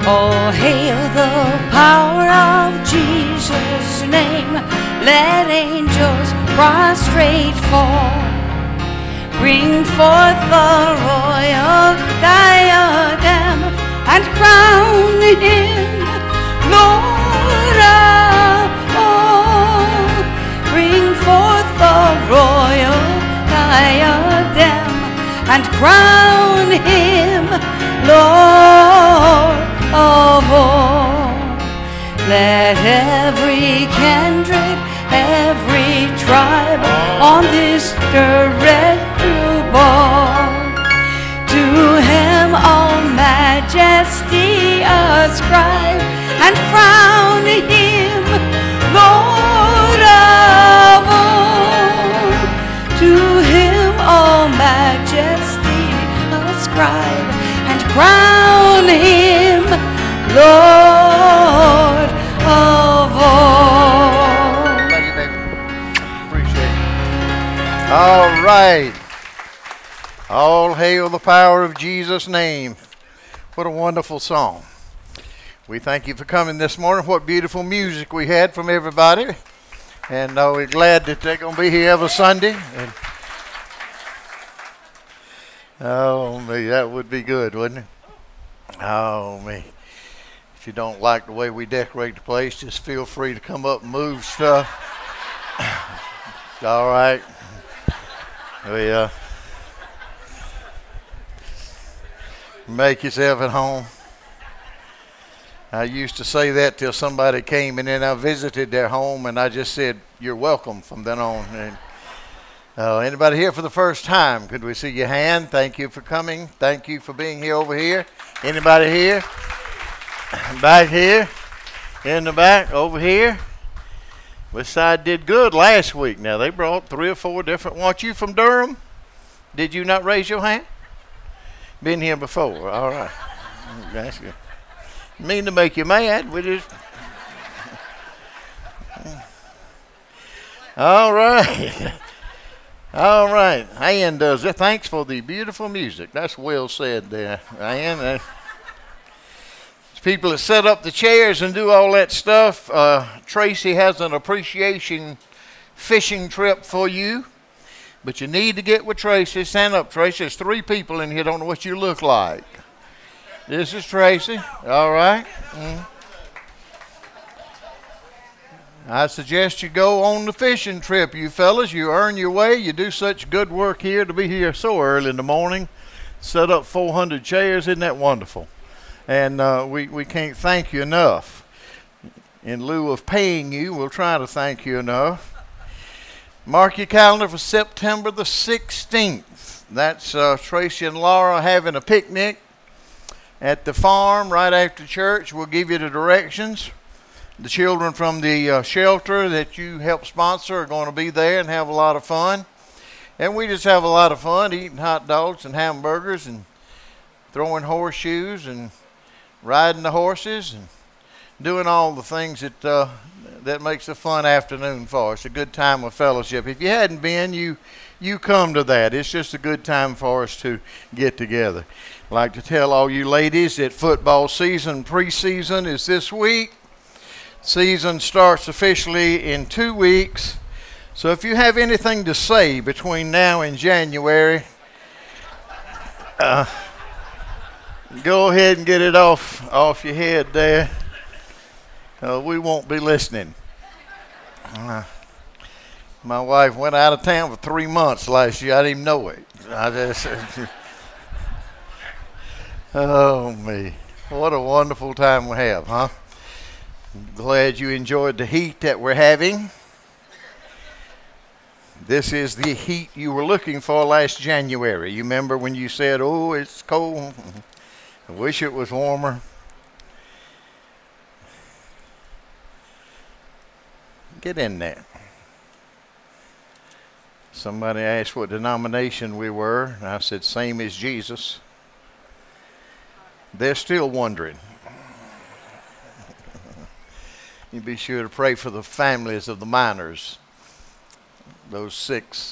Oh, hail the power of Jesus' name. Let angels prostrate fall. Bring forth the royal diadem and crown him Lord of all. Bring forth the royal diadem and crown him Lord of all. Let every kindred, every tribe on this direct bow. To him all majesty ascribe and crown him Lord of all. To him all majesty ascribe and crown him Lord of all. Thank you, baby. Appreciate it. All right. All hail the power of Jesus' name. What a wonderful song. We thank you for coming this morning. What beautiful music we had from everybody. And we're glad that they're going to be here every Sunday. And oh, me, that would be good, wouldn't it? Oh, me. If you don't like the way we decorate the place, just feel free to come up and move stuff. All right. We make yourself at home. I used to say that till somebody came, and then I visited their home, and I just said, "You're welcome" from then on. And anybody here for the first time? Could we see your hand? Thank you for coming. Thank you for being here over here. Anybody here? Back here? In the back? Over here? Which side did good last week? Now, they brought 3 or 4 different ones. You from Durham? Did you not raise your hand? Been here before. All right. That's good. Mean to make you mad. We just... All right. All right. Ann does it. Thanks for the beautiful music. That's well said there, Ann. People that set up the chairs and do all that stuff. Tracy has an appreciation fishing trip for you. But you need to get with Tracy. Stand up, Tracy. There's 3 people in here don't know what you look like. This is Tracy. All right. I suggest you go on the fishing trip, you fellas. You earn your way. You do such good work here to be here so early in the morning. Set up 400 chairs. Isn't that wonderful? And we can't thank you enough. In lieu of paying you, we'll try to thank you enough. Mark your calendar for September the 16th. That's Tracy and Laura having a picnic at the farm right after church. We'll give you the directions. The children from the shelter that you help sponsor are going to be there and have a lot of fun. And we just have a lot of fun eating hot dogs and hamburgers and throwing horseshoes and riding the horses and doing all the things that makes a fun afternoon for us, a good time of fellowship. If you hadn't been, you come to that. It's just a good time for us to get together. I'd like to tell all you ladies that football season, preseason, is this week. Season starts officially in 2 weeks. So if you have anything to say between now and January, go ahead and get it off your head there. We won't be listening. My wife went out of town for 3 months last year. I didn't even know it. Oh, me. What a wonderful time we have, huh? Glad you enjoyed the heat that we're having. This is the heat you were looking for last January. You remember when you said, "Oh, it's cold. I wish it was warmer." Get in there. Somebody asked what denomination we were, and I said, same as Jesus. They're still wondering. You be sure to pray for the families of the miners. Those 6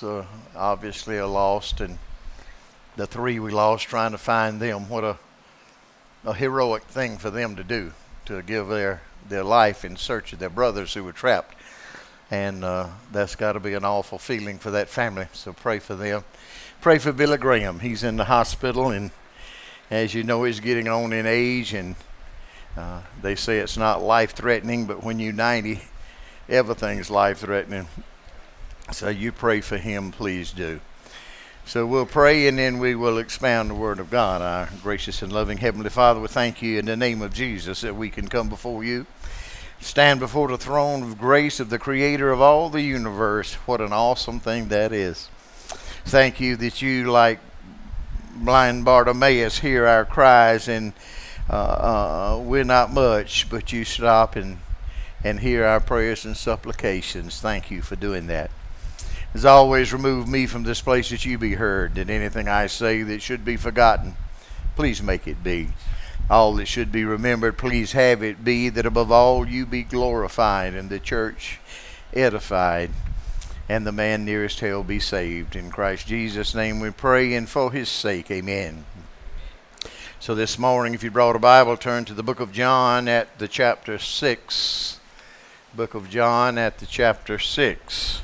obviously are lost, and the 3 we lost, trying to find them. What a heroic thing for them to do, to give their life in search of their brothers who were trapped. And that's got to be an awful feeling for that family. So pray for them. Pray for Billy Graham. He's in the hospital, and as you know, he's getting on in age, and they say it's not life-threatening, but when you're 90, everything's life-threatening. So you pray for him, please do. So we'll pray, and then we will expound the Word of God. Our gracious and loving Heavenly Father, we thank you in the name of Jesus that we can come before you, stand before the throne of grace of the Creator of all the universe. What an awesome thing that is. Thank you that you, like blind Bartimaeus, hear our cries, and we're not much, but you stop and hear our prayers and supplications. Thank you for doing that. As always, remove me from this place that you be heard, and anything I say that should be forgotten, please make it be. All that should be remembered, please have it be, that above all you be glorified, and the church edified, and the man nearest hell be saved. In Christ Jesus' name we pray, and for his sake, amen. So this morning, if you brought a Bible, turn to the book of John at the chapter 6. Book of John at the chapter 6.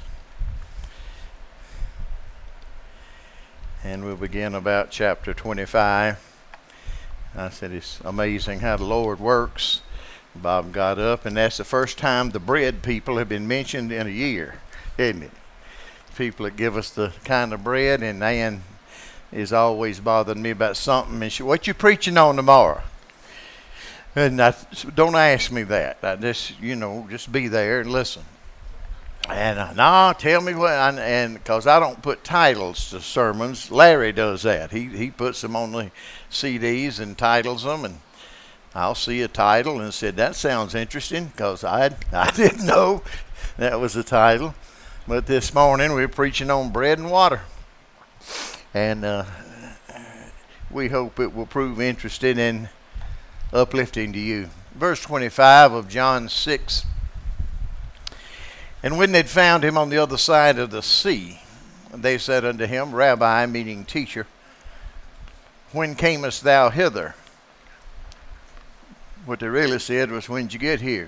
And we'll begin about chapter 25. I said it's amazing how the Lord works. Bob got up, and that's the first time the bread people have been mentioned in a year, isn't it? People that give us the kind of bread, and Ann is always bothering me about something. And she, what you preaching on tomorrow? And don't ask me that. I just, just be there and listen. And no, tell me what, and because I don't put titles to sermons. Larry does that. He puts them on the CDs and titles them, and I'll see a title and said, that sounds interesting, because I didn't know that was the title. But this morning we're preaching on bread and water, and we hope it will prove interesting and uplifting to you. Verse 25 of John 6. And when they'd found him on the other side of the sea, they said unto him, Rabbi, meaning teacher, when camest thou hither? What they really said was, when did you get here?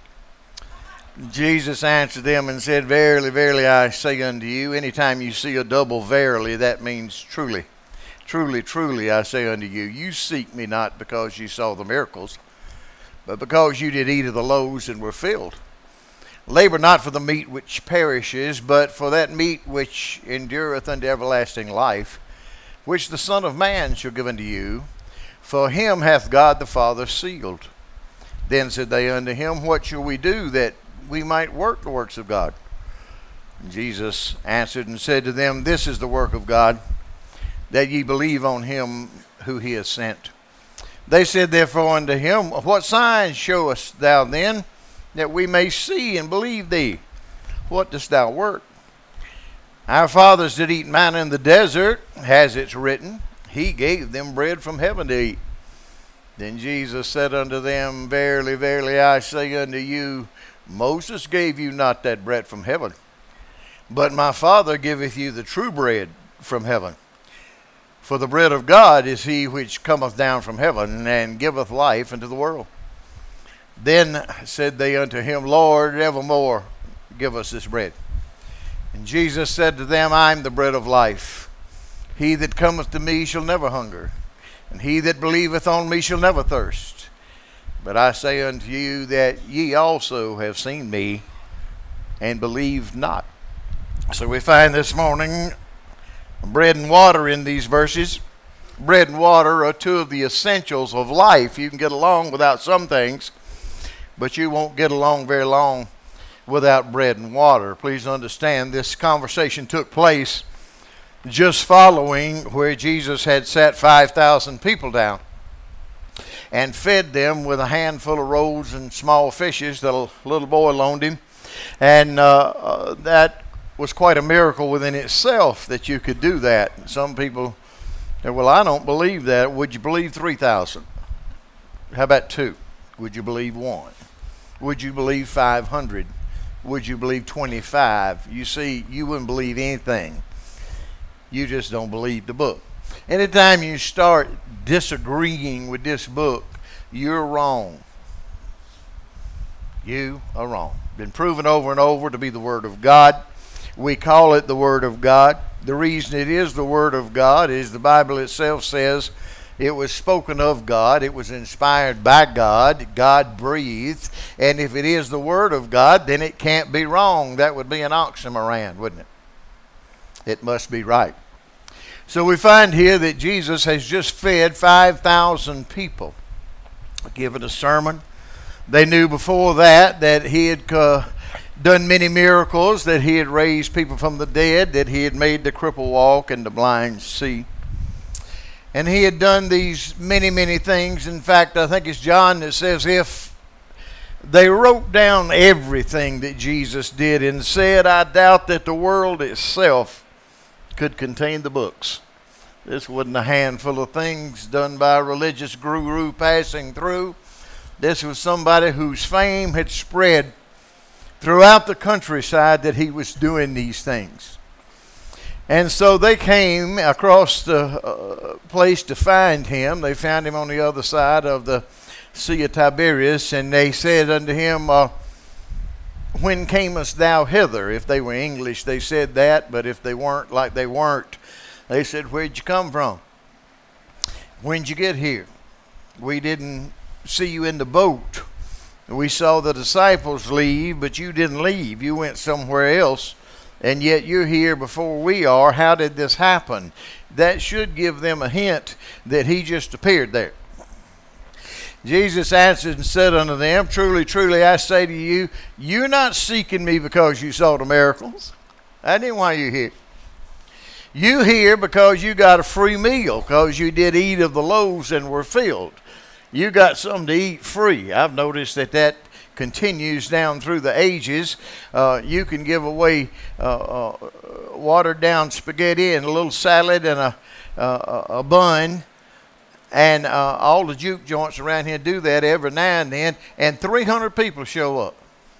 Jesus answered them and said, Verily, verily, I say unto you, anytime you see a double verily, that means truly. Truly, truly, I say unto you, you seek me not because you saw the miracles, but because you did eat of the loaves and were filled. Labor not for the meat which perishes, but for that meat which endureth unto everlasting life, which the Son of Man shall give unto you. For him hath God the Father sealed. Then said they unto him, What shall we do that we might work the works of God? And Jesus answered and said to them, This is the work of God, that ye believe on him who he has sent. They said therefore unto him, What signs showest thou then, that we may see and believe thee? What dost thou work? Our fathers did eat manna in the desert, as it's written, he gave them bread from heaven to eat. Then Jesus said unto them, Verily, verily, I say unto you, Moses gave you not that bread from heaven, but my Father giveth you the true bread from heaven. For the bread of God is he which cometh down from heaven, and giveth life unto the world. Then said they unto him, Lord, evermore give us this bread. And Jesus said to them, I am the bread of life. He that cometh to me shall never hunger, and he that believeth on me shall never thirst. But I say unto you that ye also have seen me, and believe not. So we find this morning bread and water in these verses. Bread and water are two of the essentials of life. You can get along without some things, but you won't get along very long without bread and water. Please understand, this conversation took place just following where Jesus had sat 5,000 people down and fed them with a handful of rolls and small fishes that a little boy loaned him. And that was quite a miracle within itself, that you could do that. Some people say, well, I don't believe that. Would you believe 3,000? How about 2? Would you believe 1? Would you believe 500? Would you believe 25? You see, you wouldn't believe anything. You just don't believe the book. Anytime you start disagreeing with this book, you're wrong. You are wrong. Been proven over and over to be the Word of God. We call it the Word of God. The reason it is the Word of God is the Bible itself says it was spoken of God. It was inspired by God. God breathed. And if it is the Word of God, then it can't be wrong. That would be an oxymoron, wouldn't it? It must be right. So we find here that Jesus has just fed 5,000 people, given a sermon. They knew before that he had done many miracles, that he had raised people from the dead, that he had made the cripple walk and the blind see. And he had done these many, many things. In fact, I think it's John that says if they wrote down everything that Jesus did and said, I doubt that the world itself could contain the books. This wasn't a handful of things done by a religious guru passing through. This was somebody whose fame had spread throughout the countryside that he was doing these things. And so they came across the place to find him. They found him on the other side of the Sea of Tiberias, and they said unto him, when camest thou hither? If they were English, they said that, but if they weren't, like they weren't, they said, where'd you come from? When'd you get here? We didn't see you in the boat. We saw the disciples leave, but you didn't leave. You went somewhere else, and yet you're here before we are. How did this happen? That should give them a hint that he just appeared there. Jesus answered and said unto them, truly, truly, I say to you, you're not seeking me because you saw the miracles. That ain't why you're here. You here because you got a free meal, because you did eat of the loaves and were filled. You got something to eat free. I've noticed that continues down through the ages. You can give away watered down spaghetti and a little salad and a bun. And all the juke joints around here do that every now and then. And 300 people show up.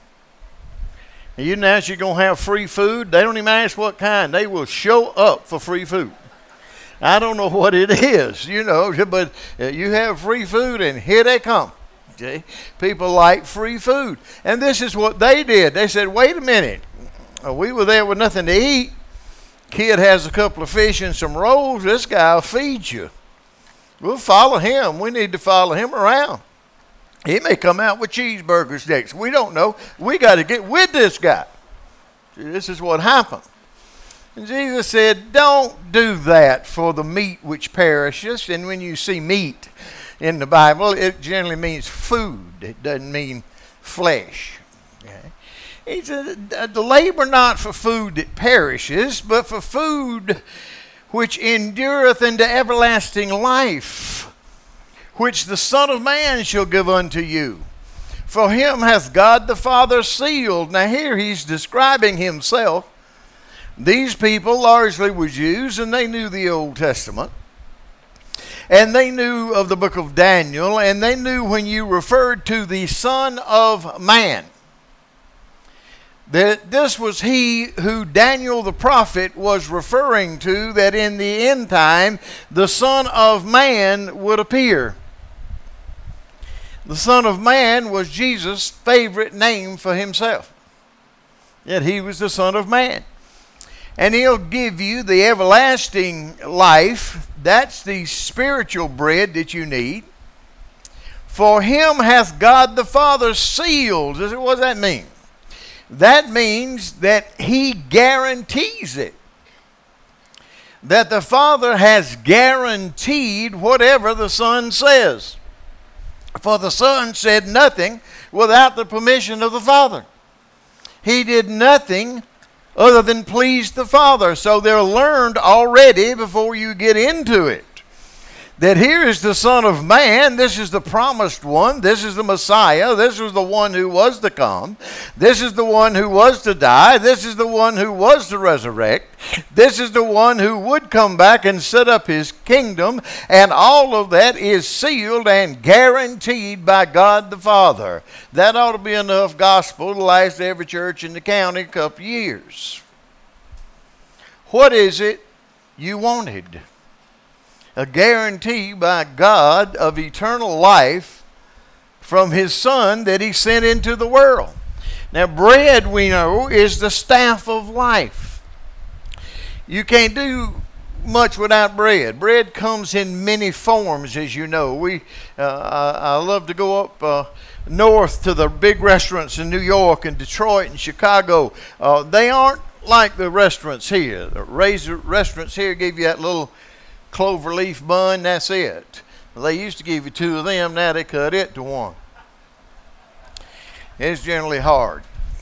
And you know you're going to have free food. They don't even ask what kind. They will show up for free food. I don't know what it is, but you have free food and here they come. Okay? People like free food. And this is what they did. They said, wait a minute. We were there with nothing to eat. Kid has a couple of fish and some rolls. This guy will feed you. We'll follow him. We need to follow him around. He may come out with cheeseburgers next. We don't know. We got to get with this guy. See, this is what happened. And Jesus said, don't do that for the meat which perishes. And when you see meat in the Bible, it generally means food. It doesn't mean flesh. Okay? He said, labor not for food that perishes, but for food which endureth unto everlasting life, which the Son of Man shall give unto you. For him hath God the Father sealed. Now here he's describing himself. These people largely were Jews, and they knew the Old Testament. And they knew of the book of Daniel, and they knew when you referred to the Son of Man, that this was he who Daniel the prophet was referring to, that in the end time the Son of Man would appear. The Son of Man was Jesus' favorite name for himself. Yet he was the Son of Man. And he'll give you the everlasting life. That's the spiritual bread that you need. For him hath God the Father sealed. What does that mean? That means that he guarantees it. That the Father has guaranteed whatever the Son says. For the Son said nothing without the permission of the Father. He did nothing other than please the Father. So they're learned already before you get into it. That here is the Son of Man. This is the promised one. This is the Messiah. This was the one who was to come. This is the one who was to die. This is the one who was to resurrect. This is the one who would come back and set up his kingdom. And all of that is sealed and guaranteed by God the Father. That ought to be enough gospel to last every church in the county a couple of years. What is it you wanted? a guarantee by God of eternal life from his Son that he sent into the world. Now, bread, we know, is the staff of life. You can't do much without bread. Bread comes in many forms, as you know. I love to go up north to the big restaurants in New York and Detroit and Chicago. They aren't like the restaurants here. The restaurants here give you that little clover leaf bun, that's it. They used to give you two of them, now they cut it to one. It's generally hard.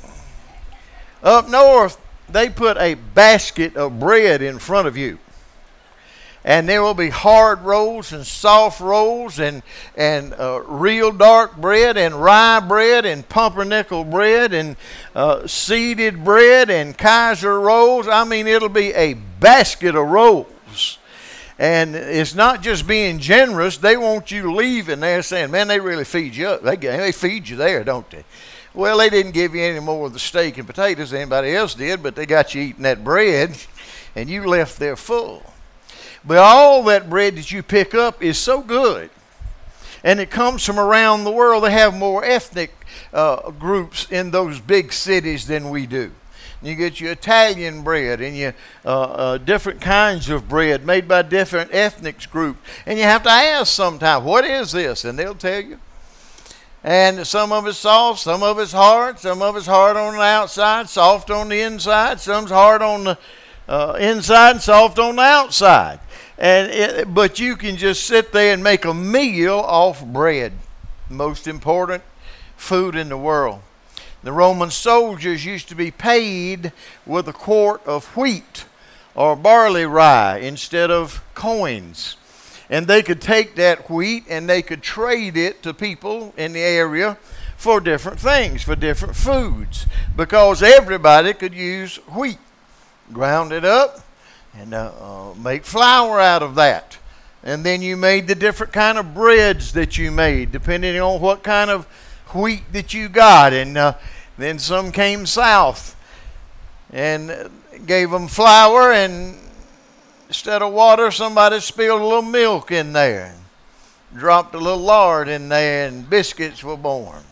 Up north, they put a basket of bread in front of you. And there will be hard rolls and soft rolls and real dark bread and rye bread and pumpernickel bread and seeded bread and Kaiser rolls. I mean, it'll be a basket of rolls. And it's not just being generous. They want you leaving there saying, man, they really feed you up. They feed you there, don't they? Well, they didn't give you any more of the steak and potatoes than anybody else did, but they got you eating that bread, and you left there full. But all that bread that you pick up is so good. And it comes from around the world. They have more ethnic groups in those big cities than we do. You get your Italian bread and your different kinds of bread made by different ethnic groups. And you have to ask sometimes, what is this? And they'll tell you. And some of it's soft, some of it's hard. Some of it's hard on the outside, soft on the inside. Some's hard on the inside and soft on the outside. But you can just sit there and make a meal off bread. Most important food in the world. The Roman soldiers used to be paid with a quart of wheat or barley rye instead of coins. And they could take that wheat and they could trade it to people in the area for different things, for different foods, because everybody could use wheat. Ground it up and make flour out of that. And then you made the different kind of breads that you made, depending on what kind of wheat that you got. And then some came south and gave them flour, and instead of water, somebody spilled a little milk in there, dropped a little lard in there, and biscuits were born.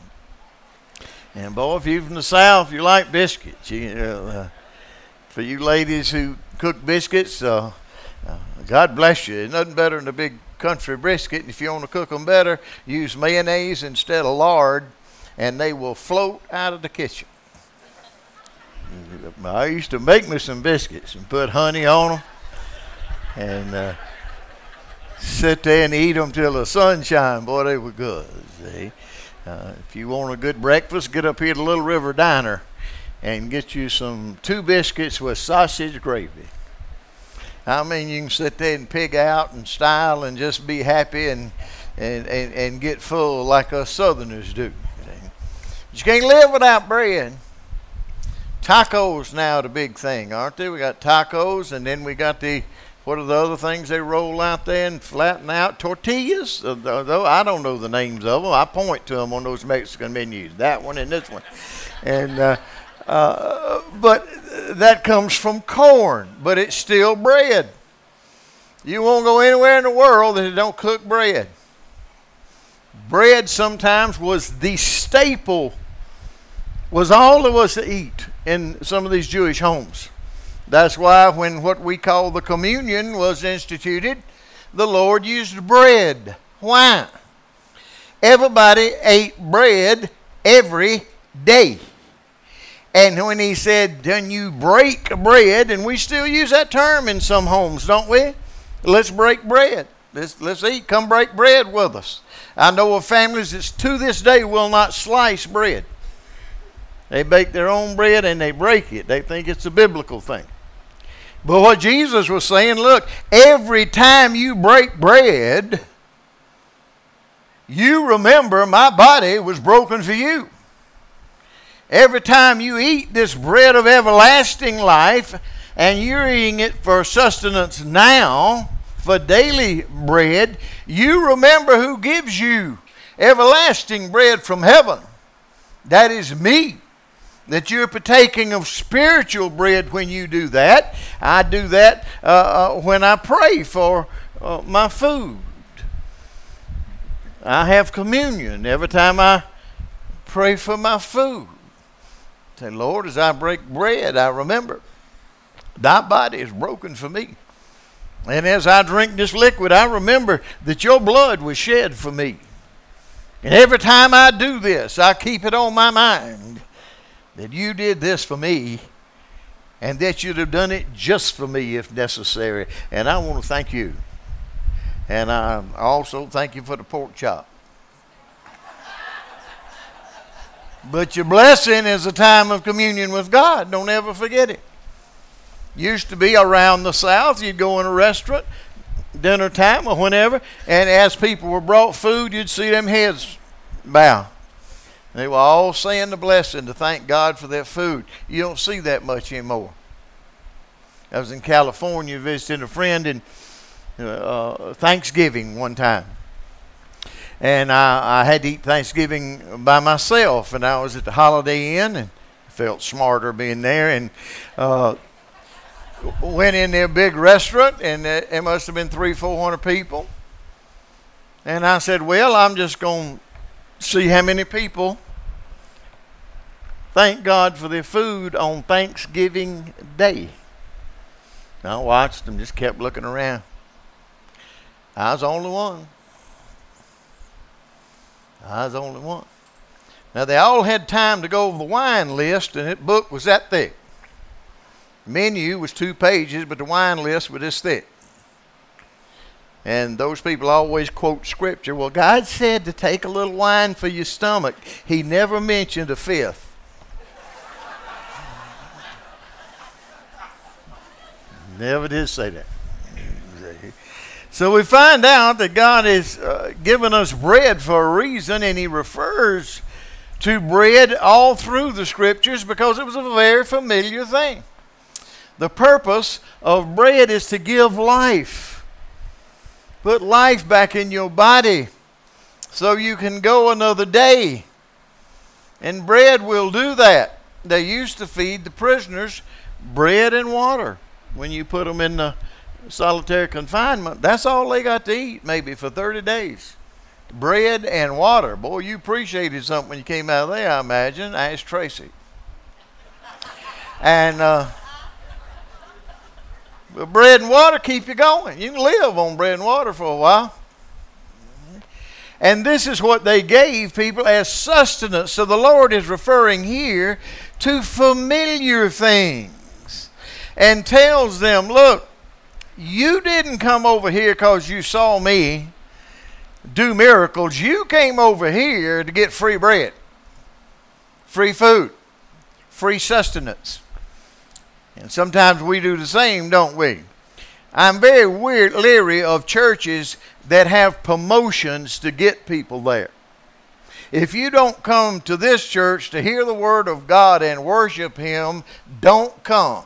And boy, if you're from the South, you like biscuits. For you ladies who cook biscuits, God bless you. There's nothing better than a big country brisket. If you want to cook them better, use mayonnaise instead of lard, and they will float out of the kitchen. I used to make me some biscuits and put honey on them and sit there and eat them till the sun shine. Boy, they were good. See? If you want a good breakfast, get up here to Little River Diner and get you 2 biscuits with sausage gravy. I mean, you can sit there and pig out and style and just be happy and get full like us Southerners do. But you can't live without bread. Tacos now the big thing, aren't they? We got tacos, and then we got what are the other things they roll out there and flatten out? Tortillas? Though I don't know the names of them. I point to them on those Mexican menus. That one and this one. And but that comes from corn, but it's still bread. You won't go anywhere in the world that they don't cook bread. Bread sometimes was the staple, was all there was to eat in some of these Jewish homes. That's why when what we call the communion was instituted, the Lord used bread. Why? Everybody ate bread every day. And when he said, then you break bread, and we still use that term in some homes, don't we? Let's break bread. Let's eat. Come break bread with us. I know of families that to this day will not slice bread. They bake their own bread and they break it. They think it's a biblical thing. But what Jesus was saying, look, every time you break bread, you remember my body was broken for you. Every time you eat this bread of everlasting life, and you're eating it for sustenance now, for daily bread, you remember who gives you everlasting bread from heaven. That is me. That you're partaking of spiritual bread when you do that. I do that when I pray for my food. I have communion every time I pray for my food. Say, Lord, as I break bread, I remember thy body is broken for me. And as I drink this liquid, I remember that your blood was shed for me. And every time I do this, I keep it on my mind that you did this for me and that you'd have done it just for me if necessary. And I want to thank you. And I also thank you for the pork chop. But your blessing is a time of communion with God. Don't ever forget it. Used to be around the South, you'd go in a restaurant, dinner time or whenever, and as people were brought food, you'd see them heads bow. They were all saying the blessing to thank God for their food. You don't see that much anymore. I was in California visiting a friend in Thanksgiving one time. And I had to eat Thanksgiving by myself, and I was at the Holiday Inn and felt smarter being there, and went in their big restaurant, and it must have been 300-400 people. And I said, well, I'm just going to see how many people thank God for their food on Thanksgiving Day. And I watched them, just kept looking around. I was the only one. I was the only one. Now, they all had time to go over the wine list, and that book was that thick. The menu was 2 pages, but the wine list was this thick. And those people always quote scripture. Well, God said to take a little wine for your stomach. He never mentioned a fifth. Never did say that. So we find out that God has given us bread for a reason, and he refers to bread all through the scriptures because it was a very familiar thing. The purpose of bread is to give life. Put life back in your body so you can go another day. And bread will do that. They used to feed the prisoners bread and water when you put them in the solitary confinement. That's all they got to eat maybe for 30 days. Bread and water. Boy, you appreciated something when you came out of there, I imagine. Ask Tracy. And but bread and water keep you going. You can live on bread and water for a while. And this is what they gave people as sustenance. So the Lord is referring here to familiar things and tells them, look, you didn't come over here because you saw me do miracles. You came over here to get free bread, free food, free sustenance. And sometimes we do the same, don't we? I'm very leery of churches that have promotions to get people there. If you don't come to this church to hear the word of God and worship him, don't come.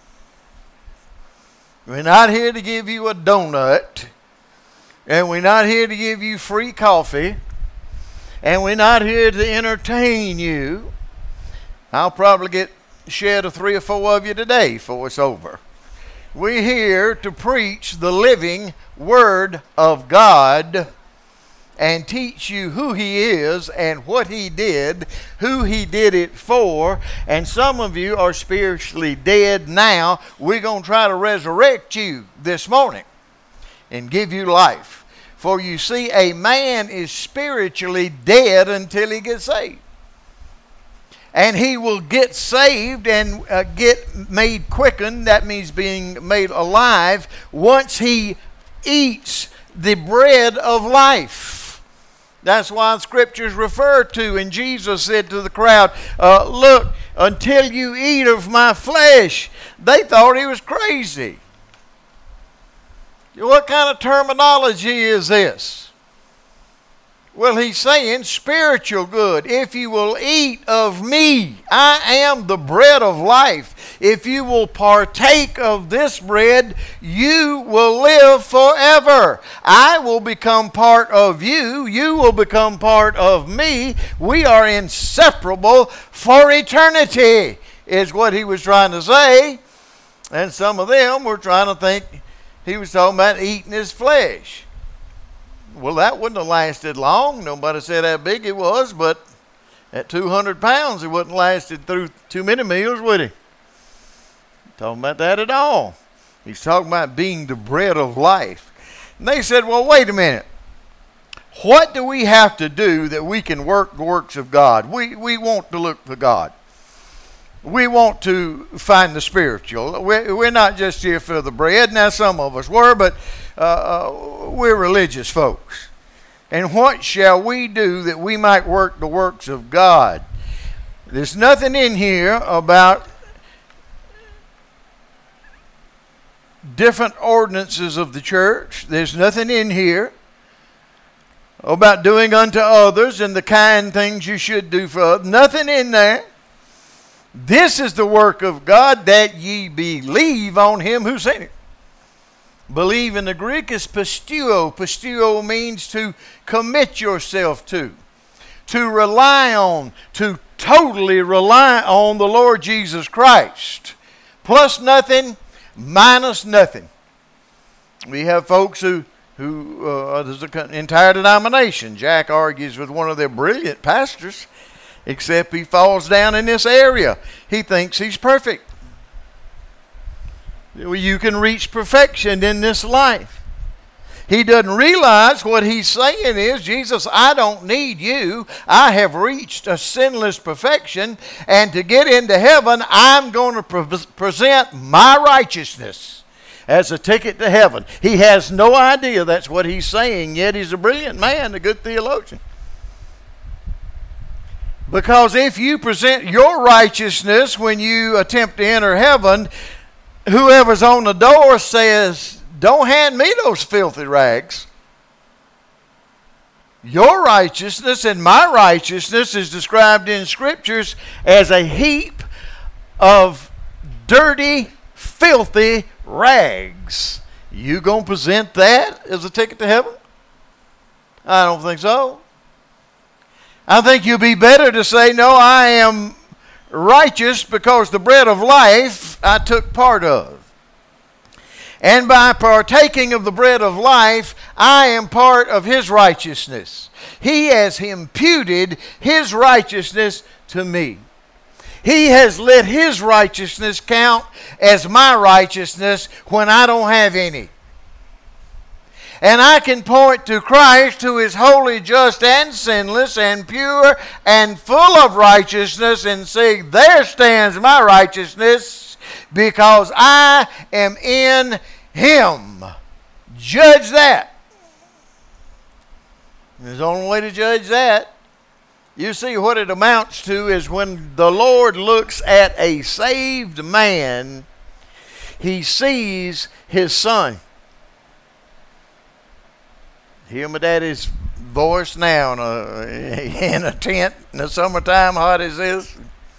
We're not here to give you a donut, and we're not here to give you free coffee, and we're not here to entertain you. I'll probably get shed of 3 or 4 of you today before it's over. We're here to preach the living Word of God and teach you who he is and what he did, who he did it for. And some of you are spiritually dead now. We're going to try to resurrect you this morning and give you life. For you see, a man is spiritually dead until he gets saved. And he will get saved and get made quickened. That means being made alive once he eats the bread of life. That's why the scriptures refer to, and Jesus said to the crowd, look, until you eat of my flesh. They thought he was crazy. What kind of terminology is this? Well, he's saying spiritual good. If you will eat of me, I am the bread of life. If you will partake of this bread, you will live forever. I will become part of you. You will become part of me. We are inseparable for eternity, is what he was trying to say. And some of them were trying to think He was talking about eating his flesh. Well, that wouldn't have lasted long. Nobody said how big it was, but at 200 pounds, it wouldn't have lasted through too many meals, would he? Talking about that at all. He's talking about being the bread of life. And they said, well, wait a minute. What do we have to do that we can work the works of God? We want to look for God. We want to find the spiritual. We're not just here for the bread. Now, some of us were, but we're religious folks. And what shall we do that we might work the works of God? There's nothing in here about different ordinances of the church. There's nothing in here about doing unto others and the kind things you should do for others. Nothing in there. This is the work of God, that ye believe on him who sent him. Believe in the Greek is pisteuo. Pisteuo means to commit yourself to rely on, to totally rely on the Lord Jesus Christ. Plus nothing, minus nothing. We have folks who there's an entire denomination. Jack argues with one of their brilliant pastors, except he falls down in this area. He thinks he's perfect. You can reach perfection in this life. He doesn't realize what he's saying is, Jesus, I don't need you. I have reached a sinless perfection, and to get into heaven, I'm going to present my righteousness as a ticket to heaven. He has no idea that's what he's saying, yet he's a brilliant man, a good theologian. Because if you present your righteousness when you attempt to enter heaven, whoever's on the door says, don't hand me those filthy rags. Your righteousness and my righteousness is described in scriptures as a heap of dirty, filthy rags. You gonna present that as a ticket to heaven? I don't think so. I think you'd be better to say, no, I am righteous because the bread of life I took part of. And by partaking of the bread of life, I am part of his righteousness. He has imputed his righteousness to me. He has let his righteousness count as my righteousness when I don't have any. And I can point to Christ, who is holy, just, and sinless, and pure, and full of righteousness, and say, there stands my righteousness, because I am in him. Judge that. There's the only way to judge that. You see, what it amounts to is when the Lord looks at a saved man, he sees his son. Hear my daddy's voice now in a tent in the summertime, hot as this.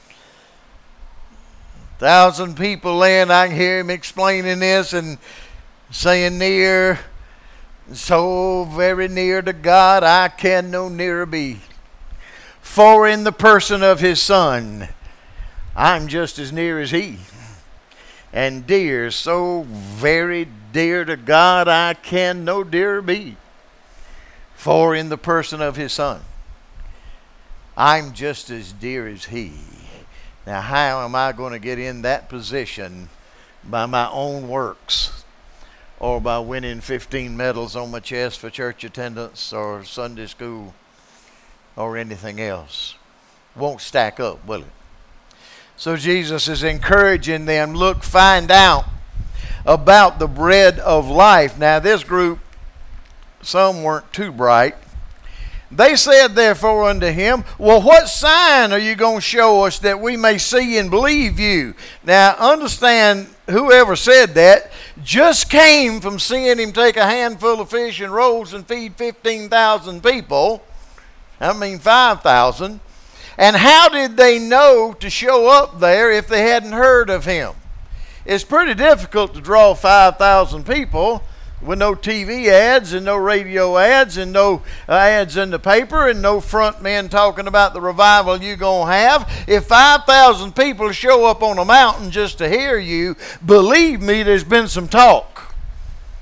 1,000 people laying, I can hear him explaining this and saying, near, so very near to God, I can no nearer be. For in the person of his son, I'm just as near as he. And dear, so very dear to God, I can no dearer be. For in the person of his son, I'm just as dear as he. Now, how am I going to get in that position? By my own works, or by winning 15 medals on my chest for church attendance or Sunday school or anything else? Won't stack up, will it? So Jesus is encouraging them, look, find out about the bread of life. Now, this group, some weren't too bright. They said therefore unto him, well, what sign are you going to show us that we may see and believe you? Now, understand, whoever said that just came from seeing him take a handful of fish and rolls and feed 15,000 people. 5,000. And how did they know to show up there if they hadn't heard of him? It's pretty difficult to draw 5,000 people with no TV ads and no radio ads and no ads in the paper and no front men talking about the revival you're going to have. If 5,000 people show up on a mountain just to hear you, believe me, there's been some talk.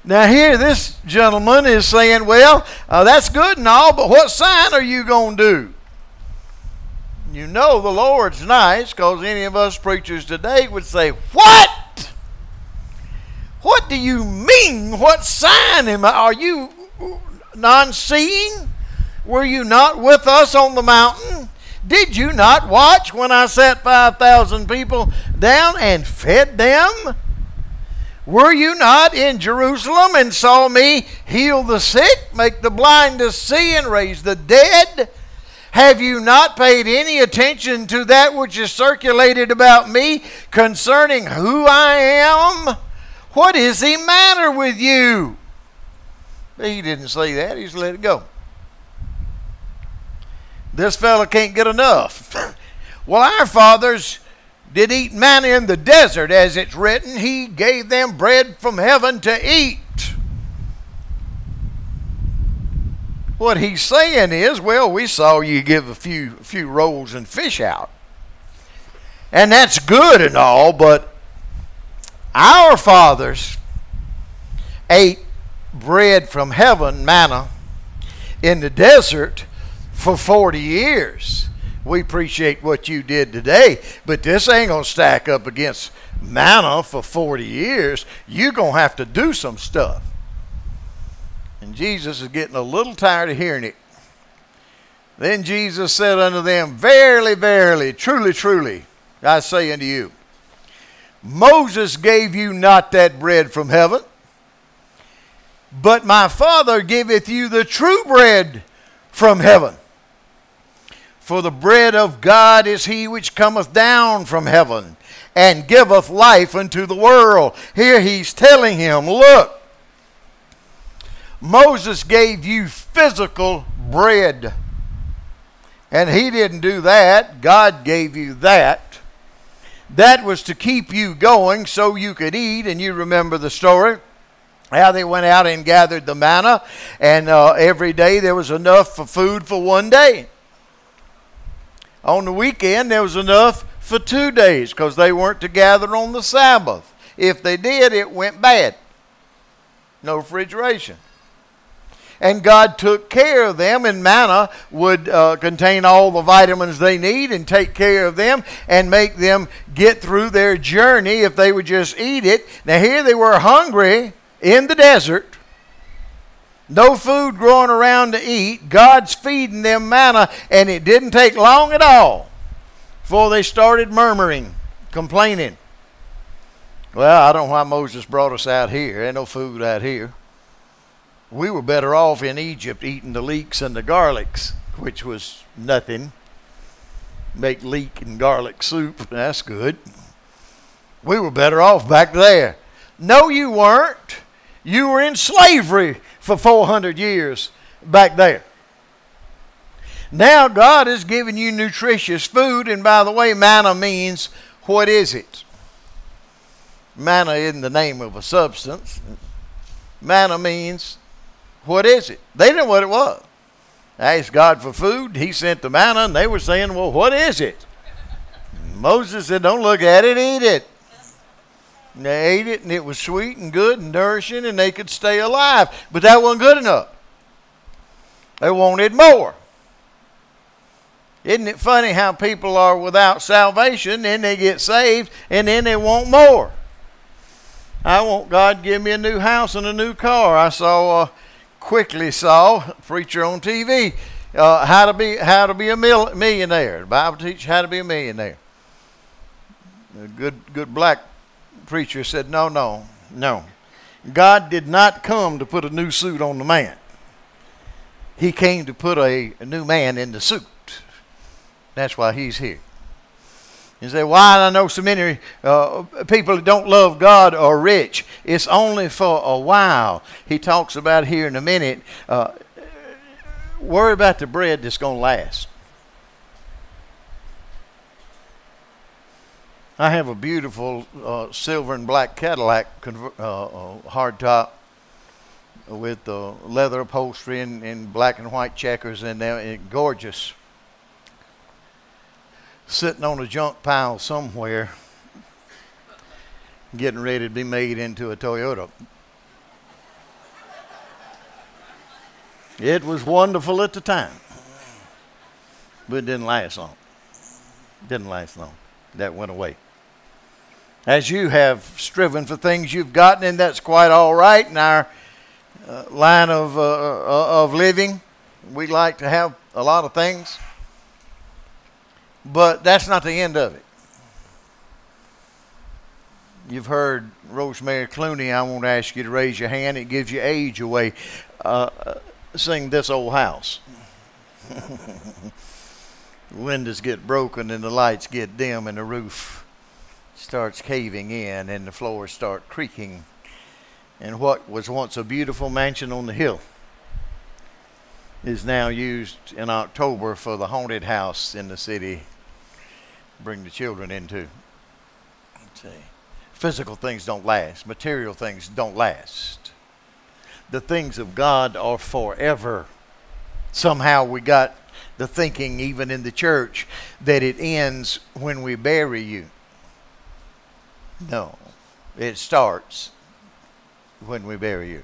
Now here this gentleman is saying, well, that's good and all, but what sign are you going to do? You know the Lord's nice, because any of us preachers today would say, what? What do you mean? What sign am I? Are you non-seeing? Were you not with us on the mountain? Did you not watch when I sat 5,000 people down and fed them? Were you not in Jerusalem and saw me heal the sick, make the blind to see, and raise the dead? Have you not paid any attention to that which is circulated about me concerning who I am? What is the matter with you? He didn't say that. He just let it go. This fella can't get enough. Well, our fathers did eat manna in the desert, as it's written. He gave them bread from heaven to eat. What he's saying is, well, we saw you give a few rolls and fish out. And that's good and all, but our fathers ate bread from heaven, manna, in the desert for 40 years. We appreciate what you did today, but this ain't going to stack up against manna for 40 years. You're going to have to do some stuff. And Jesus is getting a little tired of hearing it. Then Jesus said unto them, verily, verily, truly, truly, I say unto you, Moses gave you not that bread from heaven, but my Father giveth you the true bread from heaven. For the bread of God is he which cometh down from heaven, and giveth life unto the world. Here he's telling him, look, Moses gave you physical bread. And he didn't do that. God gave you that. That was to keep you going so you could eat. And you remember the story, how they went out and gathered the manna. And every day there was enough for food for one day. On the weekend there was enough for 2 days, because they weren't to gather on the Sabbath. If they did, it went bad. No refrigeration. And God took care of them, and manna would contain all the vitamins they need and take care of them and make them get through their journey if they would just eat it. Now here they were hungry in the desert. No food growing around to eat. God's feeding them manna, and it didn't take long at all before they started murmuring, complaining. Well, I don't know why Moses brought us out here. Ain't no food out here. We were better off in Egypt eating the leeks and the garlics, which was nothing. Make leek and garlic soup. That's good. We were better off back there. No, you weren't. You were in slavery for 400 years back there. Now God is giving you nutritious food. And by the way, manna means, what is it? Manna isn't the name of a substance. Manna means, what is it? They didn't know what it was. They asked God for food. He sent the manna, and they were saying, well, what is it? Moses said, don't look at it, eat it. And they ate it, and it was sweet and good and nourishing, and they could stay alive. But that wasn't good enough. They wanted more. Isn't it funny how people are without salvation, then they get saved, and then they want more? I want God to give me a new house and a new car. I quickly saw a preacher on TV, how to be a millionaire. The Bible teaches how to be a millionaire. A good black preacher said, no. God did not come to put a new suit on the man. He came to put a new man in the suit. That's why he's here. You say, why I know so many people that don't love God are rich. It's only for a while. He talks about here in a minute. Worry about the bread that's going to last. I have a beautiful silver and black Cadillac hardtop with leather upholstery and black and white checkers in there. Gorgeous. Sitting on a junk pile somewhere, getting ready to be made into a Toyota. It was wonderful at the time, but it didn't last long. Didn't last long. That went away. As you have striven for things you've gotten, and that's quite all right in our line of living. We like to have a lot of things, but that's not the end of it. You've heard Rosemary Clooney. I won't ask you to raise your hand. It gives you age away. Sing This Old House. Windows get broken and the lights get dim and the roof starts caving in and the floors start creaking. And what was once a beautiful mansion on the hill is now used in October for the haunted house in the city. Bring the children into. Let's see. Physical things don't last. Material things don't last. The things of God are forever. Somehow we got the thinking, even in the church, that it ends when we bury you. No, it starts when we bury you.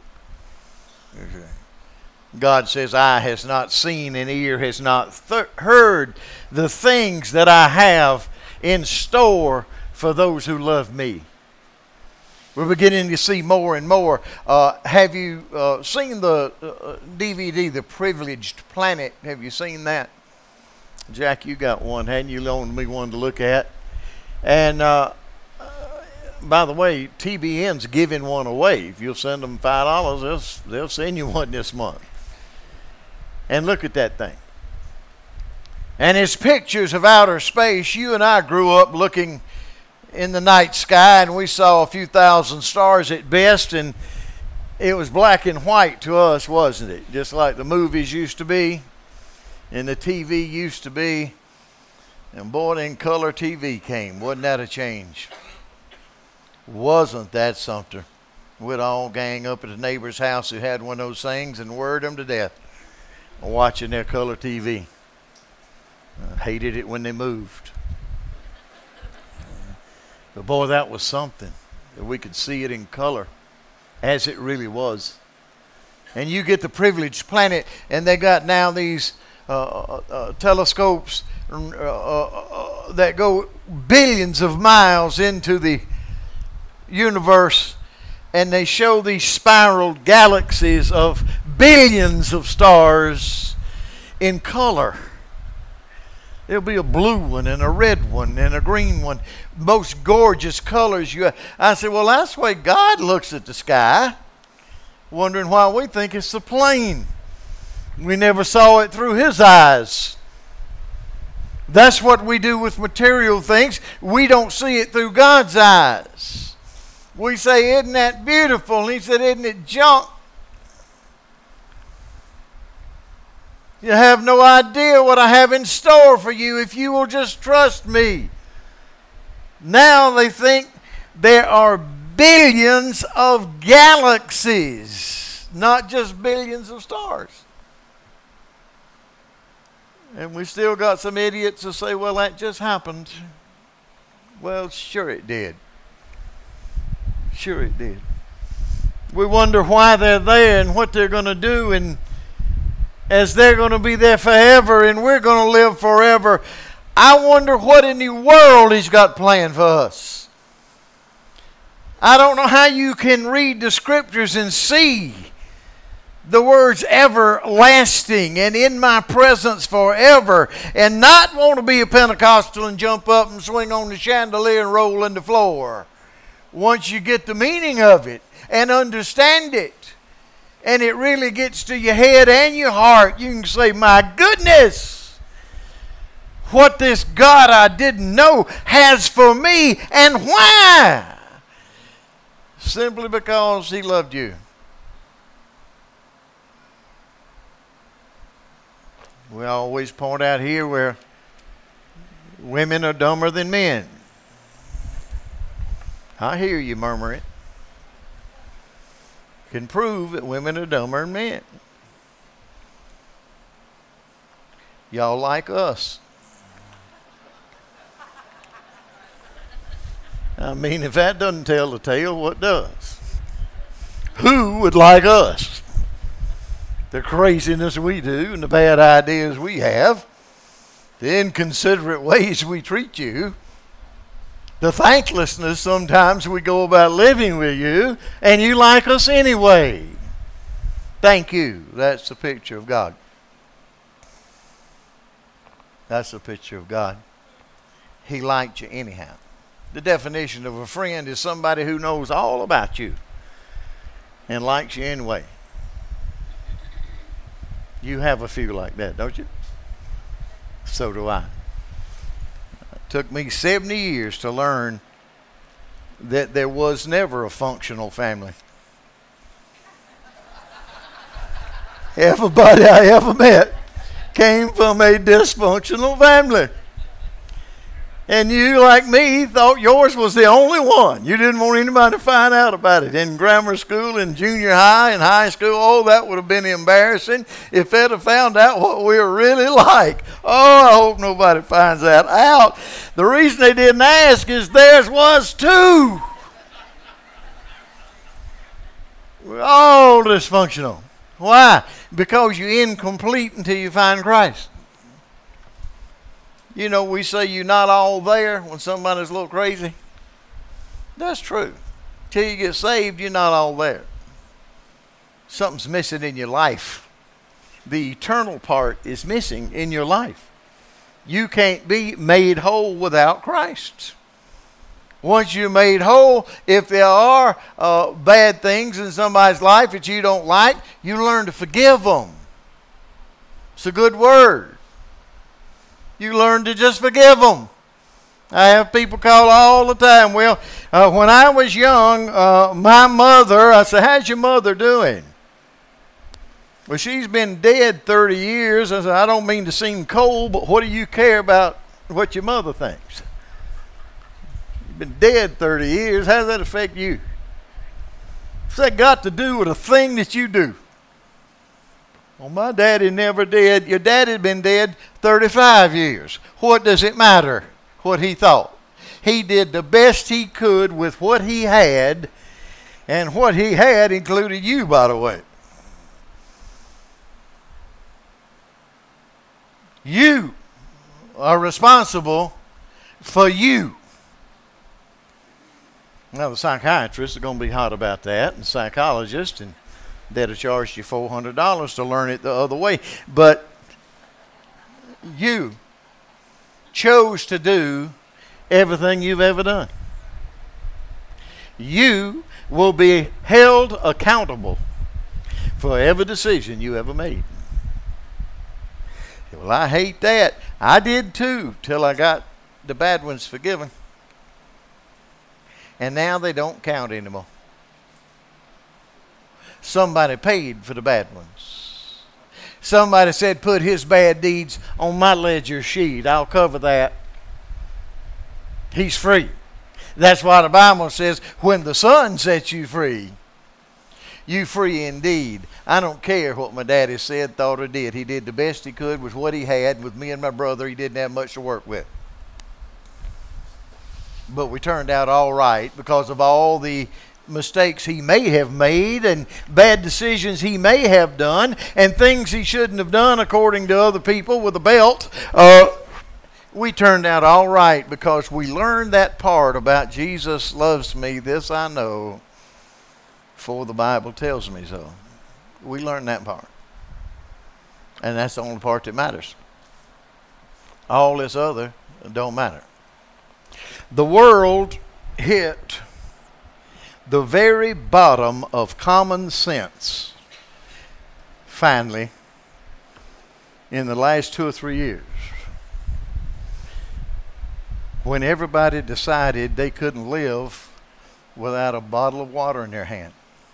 God says, eye has not seen and ear has not heard the things that I have in store for those who love me. We're beginning to see more and more. Have you seen the DVD, The Privileged Planet? Have you seen that? Jack, you got one, hadn't you? Loaned me one to look at. And by the way, TBN's giving one away. If you'll send them $5, they'll send you one this month. And look at that thing. And it's pictures of outer space. You and I grew up looking in the night sky, and we saw a few thousand stars at best, and it was black and white to us, wasn't it? Just like the movies used to be, and the TV used to be. And boy, then color TV came. Wasn't that a change? Wasn't that something? We'd all gang up at the neighbor's house who had one of those things and worried them to death watching their color TV. I hated it when they moved. But boy, that was something. That we could see it in color as it really was. And you get The Privileged Planet, and they got now these telescopes that go billions of miles into the universe, and they show these spiraled galaxies of billions of stars in color. There'll be a blue one and a red one and a green one. Most gorgeous colors. I said, well, that's the way God looks at the sky. Wondering why we think it's so plain. We never saw it through His eyes. That's what we do with material things. We don't see it through God's eyes. We say, isn't that beautiful? And He said, isn't it junk? You have no idea what I have in store for you if you will just trust me. Now they think there are billions of galaxies, not just billions of stars. And we still got some idiots who say, well, that just happened. Well, sure it did. Sure it did. We wonder why they're there and what they're going to do, and as they're going to be there forever and we're going to live forever. I wonder what in the world He's got planned for us. I don't know how you can read the scriptures and see the words everlasting and in my presence forever and not want to be a Pentecostal and jump up and swing on the chandelier and roll in the floor. Once you get the meaning of it and understand it, and it really gets to your head and your heart, you can say, my goodness, what this God I didn't know has for me, and why? Simply because He loved you. We always point out here where women are dumber than men. I hear you murmur it. Can prove that women are dumber than men. Y'all like us. I mean, if that doesn't tell the tale, what does? Who would like us? the craziness we do and the bad ideas we have, the inconsiderate ways we treat you, the thanklessness sometimes we go about living with you, and you like us anyway. Thank you. That's the picture of God. That's the picture of God. He liked you anyhow. The definition of a friend is somebody who knows all about you and likes you anyway. You have a few like that, don't you? So do I. It took me 70 years to learn that there was never a functional family. Everybody I ever met came from a dysfunctional family. And you, like me, thought yours was the only one. You didn't want anybody to find out about it. In grammar school, in junior high, in high school, oh, that would have been embarrassing if they'd have found out what we were really like. Oh, I hope nobody finds that out. The reason they didn't ask is theirs was too. We're all dysfunctional. Why? Because you're incomplete until you find Christ. You know, we say you're not all there when somebody's a little crazy. That's true. Till you get saved, you're not all there. Something's missing in your life. The eternal part is missing in your life. You can't be made whole without Christ. Once you're made whole, if there are bad things in somebody's life that you don't like, you learn to forgive them. It's a good word. You learn to just forgive them. I have people call all the time. Well, when I was young, my mother, I said, how's your mother doing? Well, she's been dead 30 years. I said, I don't mean to seem cold, but what do you care about what your mother thinks? You've been dead 30 years. How does that affect you? What's that got to do with a thing that you do? Well, my daddy never did. Your dad had been dead 35 years. What does it matter what he thought? He did the best he could with what he had, and what he had included you, by the way. You are responsible for you. Now, the psychiatrists are going to be hot about that, and psychologists, and they'd have charged you $400 to learn it the other way. But you chose to do everything you've ever done. You will be held accountable for every decision you ever made. Well, I hate that. I did too, till I got the bad ones forgiven. And now they don't count anymore. Somebody paid for the bad ones. Somebody said, put his bad deeds on my ledger sheet. I'll cover that. He's free. That's why the Bible says, when the Son sets you free, you free indeed. I don't care what my daddy said, thought, or did. He did the best he could with what he had. With me and my brother, he didn't have much to work with. But we turned out all right because of all the mistakes he may have made and bad decisions he may have done and things he shouldn't have done according to other people with a belt. We turned out all right because we learned that part about Jesus loves me, this I know, for the Bible tells me so. We learned that part. And that's the only part that matters. All this other don't matter. The world hit the very bottom of common sense, finally, in the last 2 or 3 years, when everybody decided they couldn't live without a bottle of water in their hand.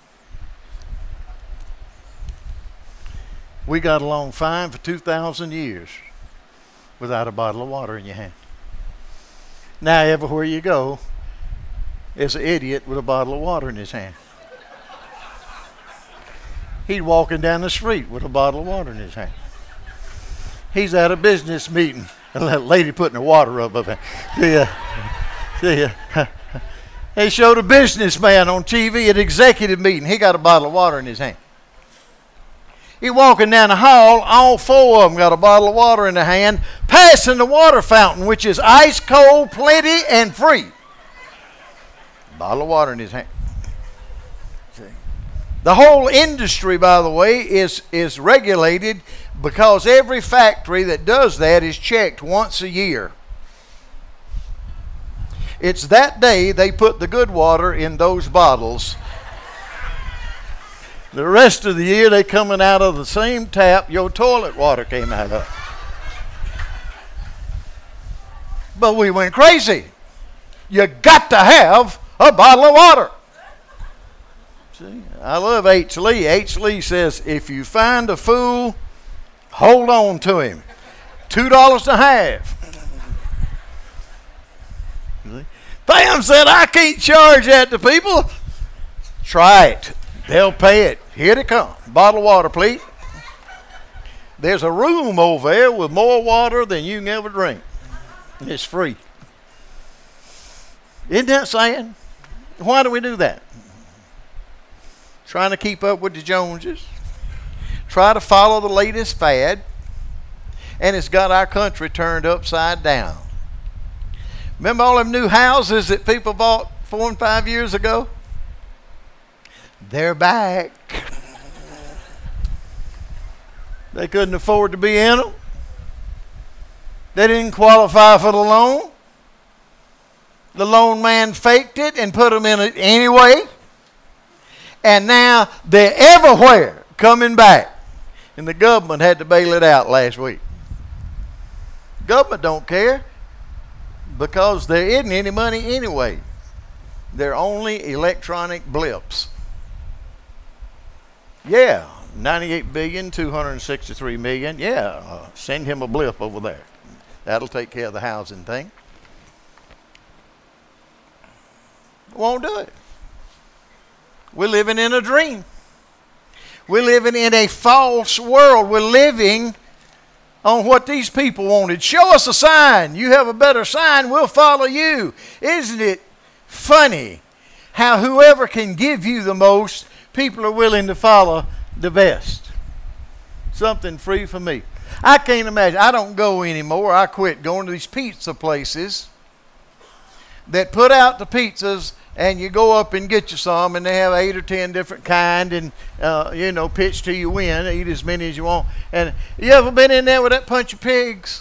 We got along fine for 2,000 years without a bottle of water in your hand. Now, everywhere you go, there's an idiot with a bottle of water in his hand. He's walking down the street with a bottle of water in his hand. He's at a business meeting. And that lady putting the water up there. They showed a businessman on TV at an executive meeting. He got a bottle of water in his hand. He walking down the hall, all four of them got a bottle of water in their hand, passing the water fountain, which is ice cold, plenty, and free. Bottle of water in his hand. See? The whole industry, by the way, is regulated because every factory that does that is checked once a year. It's that day they put the good water in those bottles. The rest of the year, they coming out of the same tap your toilet water came out of. But we went crazy. You got to have a bottle of water. See, I love H. Lee. H. Lee says, if you find a fool, hold on to him. $2 to have. Pam said, I can't charge that to people. Try it. They'll pay it. Here they come. Bottle of water, please. There's a room over there with more water than you can ever drink. It's free. Isn't that saying? Why do we do that? Trying to keep up with the Joneses. Try to follow the latest fad. And it's got our country turned upside down. Remember all them new houses that people bought 4 and 5 years ago? They're back. They couldn't afford to be in them. They didn't qualify for the loan. The loan man faked it and put them in it anyway. And now they're everywhere coming back. And the government had to bail it out last week. Government don't care because there isn't any money anyway. They're only electronic blips. Yeah, 98,263,000,000. Yeah, send him a blip over there. That'll take care of the housing thing. Won't do it. We're living in a dream. We're living in a false world. We're living on what these people wanted. Show us a sign. You have a better sign, we'll follow you. Isn't it funny how whoever can give you the most, people are willing to follow the best? Something free for me. I can't imagine. I don't go anymore. I quit going to these pizza places that put out the pizzas and you go up and get you some and they have 8 or 10 different kind and, pitch till you win. Eat as many as you want. And you ever been in there with that bunch of pigs?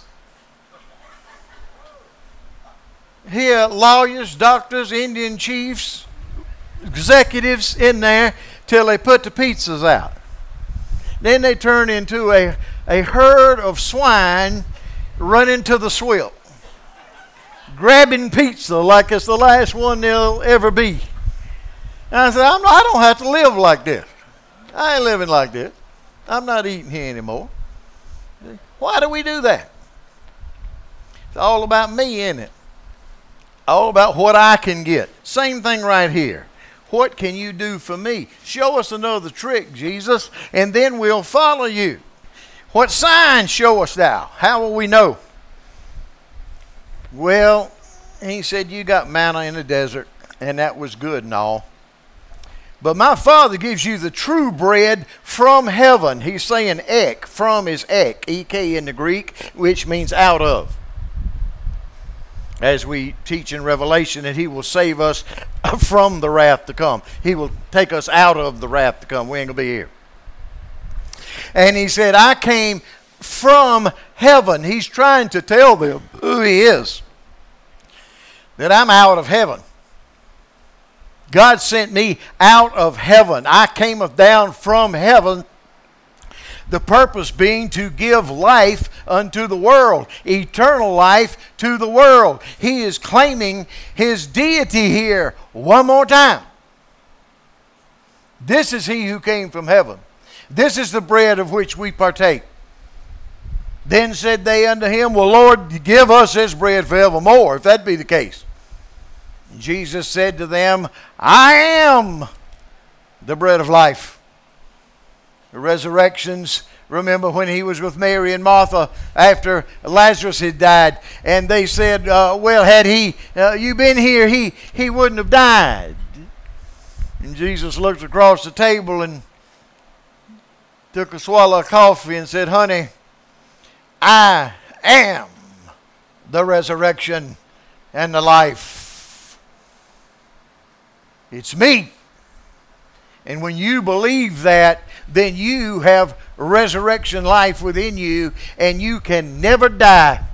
Here, lawyers, doctors, Indian chiefs, executives in there till they put the pizzas out. Then they turn into a herd of swine running to the swill, grabbing pizza like it's the last one they'll ever be. And I said, I don't have to live like this. I ain't living like this. I'm not eating here anymore. Why do we do that? It's all about me, isn't it? All about what I can get. Same thing right here. What can you do for me? Show us another trick, Jesus, and then we'll follow you. What sign show us thou? How will we know? Well, he said, you got manna in the desert, and that was good and all. But my Father gives you the true bread from heaven. He's saying ek. From is ek, E-K in the Greek, which means out of. As we teach in Revelation that he will save us from the wrath to come. He will take us out of the wrath to come. We ain't going to be here. And he said, I came from heaven. He's trying to tell them who he is. That I'm out of heaven. God sent me out of heaven. I came down from heaven. The purpose being to give life unto the world, eternal life to the world. He is claiming his deity here one more time. This is he who came from heaven. This is the bread of which we partake. Then said they unto him, well, Lord, give us this bread forevermore, if that be the case. Jesus said to them, I am the bread of life. The resurrections, remember when he was with Mary and Martha after Lazarus had died, and they said, well, had you been here, he wouldn't have died. And Jesus looked across the table and took a swallow of coffee and said, honey, I am the resurrection and the life. It's me. And when you believe that, then you have resurrection life within you, and you can never die.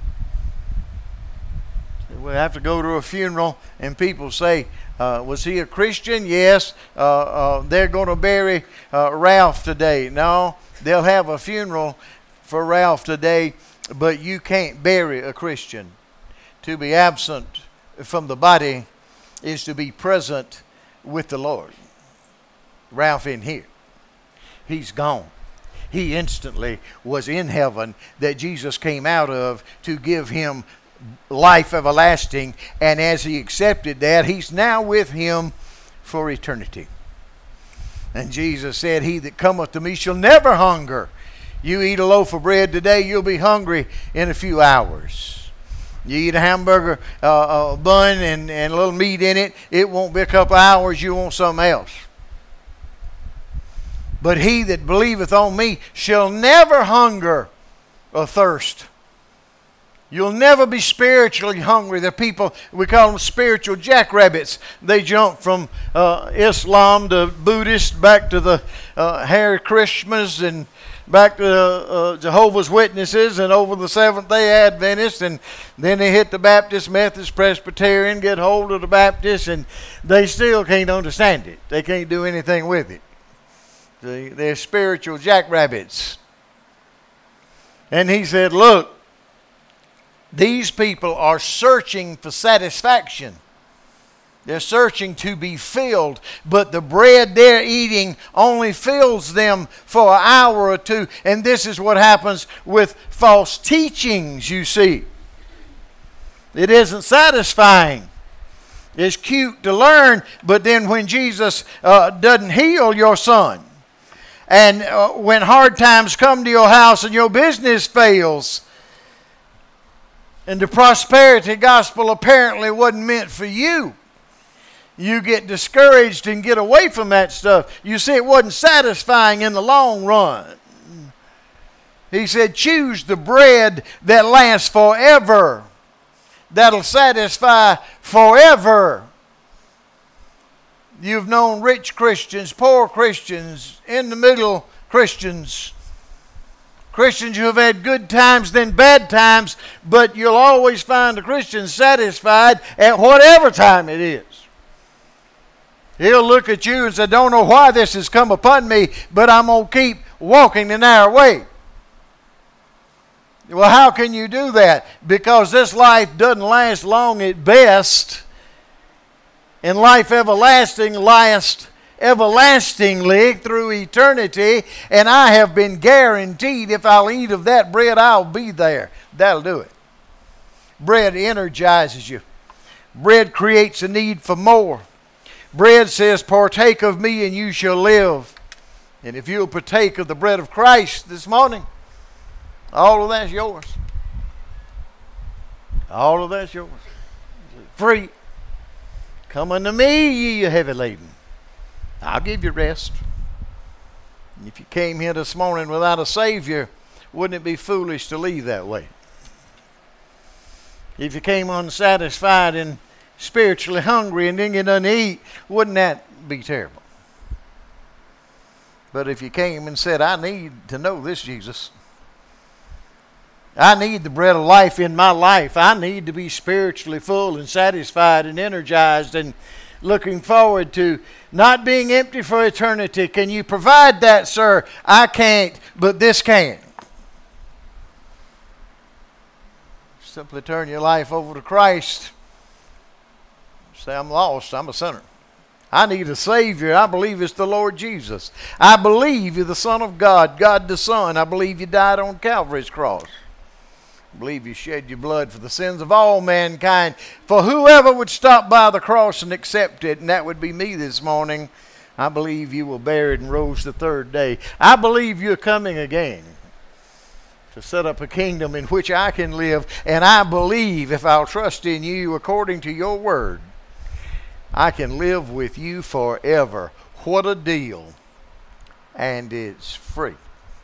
We have to go to a funeral, and people say, was he a Christian? Yes. They're going to bury Ralph today. No, they'll have a funeral for Ralph today, but you can't bury a Christian. To be absent from the body is to be present with the Lord. Ralph in here. He's gone. He instantly was in heaven that Jesus came out of to give him life everlasting, and as he accepted that, he's now with him for eternity. And Jesus said, he that cometh to me shall never hunger. You eat a loaf of bread today, you'll be hungry in a few hours. You eat a hamburger bun and a little meat in it, it won't be a couple hours, you want something else. But he that believeth on me shall never hunger or thirst. You'll never be spiritually hungry. The people, we call them spiritual jackrabbits. They jump from Islam to Buddhist, back to the Hare Krishnas, and back to Jehovah's Witnesses, and over the Seventh-day Adventists, and then they hit the Baptist, Methodist, Presbyterian, get hold of the Baptist, and they still can't understand it. They can't do anything with it. They're spiritual jackrabbits. And he said, look, these people are searching for satisfaction. They're searching to be filled, but the bread they're eating only fills them for an hour or two. And this is what happens with false teachings, you see. It isn't satisfying. It's cute to learn, but then when Jesus doesn't heal your son, and when hard times come to your house and your business fails, and the prosperity gospel apparently wasn't meant for you, you get discouraged and get away from that stuff. You see, it wasn't satisfying in the long run. He said, choose the bread that lasts forever, that'll satisfy forever. You've known rich Christians, poor Christians, in the middle Christians, Christians who have had good times, then bad times, but you'll always find a Christian satisfied at whatever time it is. He'll look at you and say, don't know why this has come upon me, but I'm going to keep walking the narrow way. Well, how can you do that? Because this life doesn't last long at best. And life everlasting lasts everlastingly through eternity. And I have been guaranteed if I'll eat of that bread, I'll be there. That'll do it. Bread energizes you. Bread creates a need for more. Bread says, partake of me and you shall live. And if you'll partake of the bread of Christ this morning, all of that's yours. All of that's yours. Free. Come unto me, ye heavy laden. I'll give you rest. And if you came here this morning without a Savior, wouldn't it be foolish to leave that way? If you came unsatisfied and spiritually hungry and then you didn't eat, wouldn't that be terrible? But if you came and said, I need to know this Jesus. I need the bread of life in my life. I need to be spiritually full and satisfied and energized and looking forward to not being empty for eternity. Can you provide that, sir? I can't, but this can. Simply turn your life over to Christ. Say, I'm lost. I'm a sinner. I need a Savior. I believe it's the Lord Jesus. I believe you're the Son of God, God the Son. I believe you died on Calvary's cross. I believe you shed your blood for the sins of all mankind. For whoever would stop by the cross and accept it, and that would be me this morning, I believe you were buried and rose the third day. I believe you're coming again to set up a kingdom in which I can live. And I believe if I'll trust in you according to your word, I can live with you forever. What a deal. And it's free.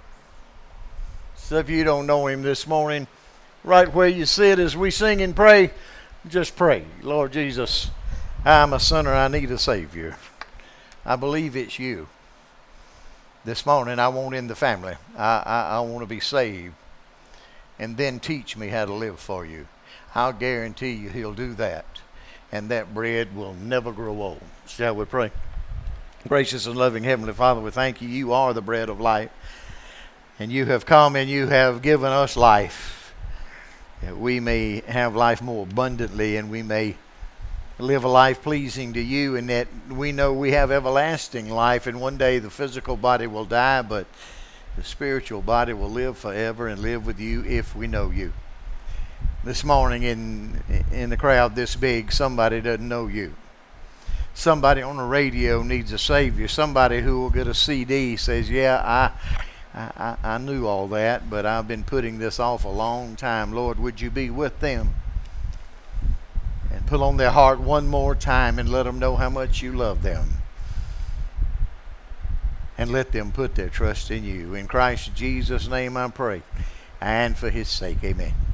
So if you don't know him this morning, right where you sit as we sing and pray, just pray. Lord Jesus, I'm a sinner. I need a Savior. I believe it's you. This morning I want in the family. I want to be saved. And then teach me how to live for you. I'll guarantee you he'll do that. And that bread will never grow old. Shall we pray? Gracious and loving Heavenly Father, we thank you. You are the bread of life. And you have come and you have given us life, that we may have life more abundantly and we may live a life pleasing to you, and that we know we have everlasting life, and one day the physical body will die, but the spiritual body will live forever and live with you if we know you. This morning in the crowd this big, somebody doesn't know you. Somebody on the radio needs a Savior. Somebody who will get a CD says, yeah, I knew all that, but I've been putting this off a long time. Lord, would you be with them and pull on their heart one more time and let them know how much you love them. And let them put their trust in you. In Christ Jesus' name I pray. And for his sake, amen.